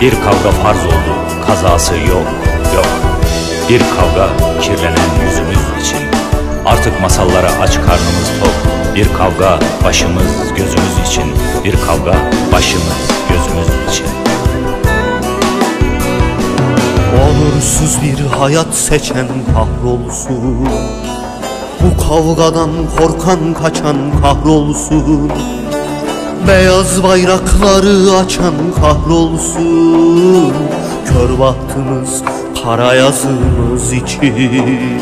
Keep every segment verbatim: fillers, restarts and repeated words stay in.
Bir kavga farz oldu, kazası yok, yok. Bir kavga kirlenen yüzümüz için. Artık masallara aç karnımız tok. Bir kavga başımız gözümüz için. Bir kavga başımız gözümüz için. Onursuz bir hayat seçen kahrolsun. Bu kavgadan korkan kaçan kahrolsun. Beyaz bayrakları açan kahrolsun. Kör bahtımız kara yazımız için.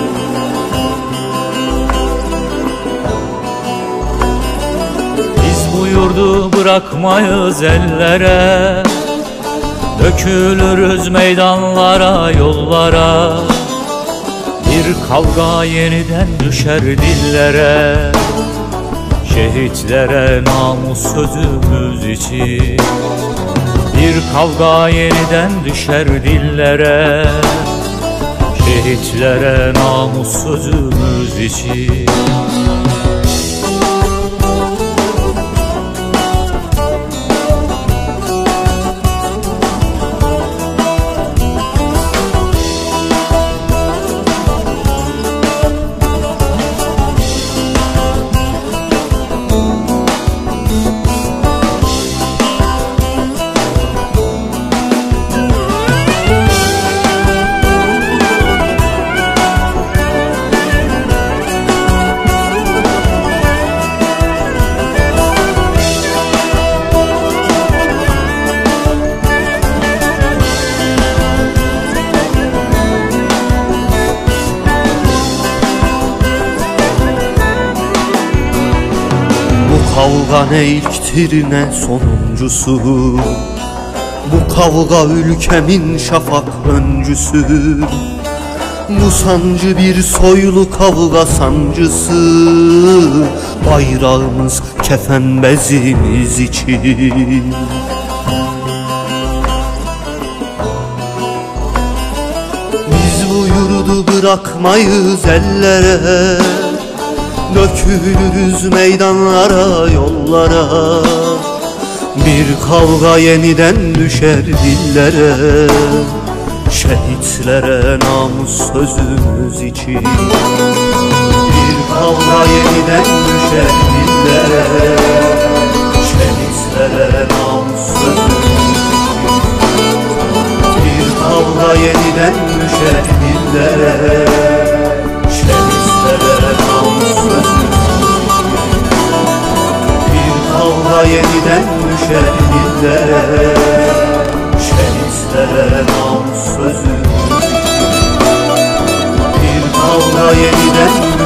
Biz bu yurdu bırakmayız ellere, dökülürüz meydanlara, yollara. Bir kavga yeniden düşer dillere, şehitlere namus sözümüz için. Bir kavga yeniden düşer dillere, şehitlere namus sözümüz için. Kavga ne ilktir ne sonuncusu. Bu kavga ülkemin şafak öncüsü. Bu sancı bir soylu kavga sancısı. Bayrağımız kefen bezimiz için. Biz bu yurdu bırakmayız ellere, dökülürüz meydanlara, yollara. Bir kavga yeniden düşer dillere, şehitlere namus sözümüz için. Bir kavga yeniden düşer dillere, şehitlere namus sözümüz için. Bir kavga yeniden düşer dillere, şehitlere namus sözümüz için. Bir kavga yeniden düşer dillere, şehitlere namus sözümüz için. Bir kavga yeniden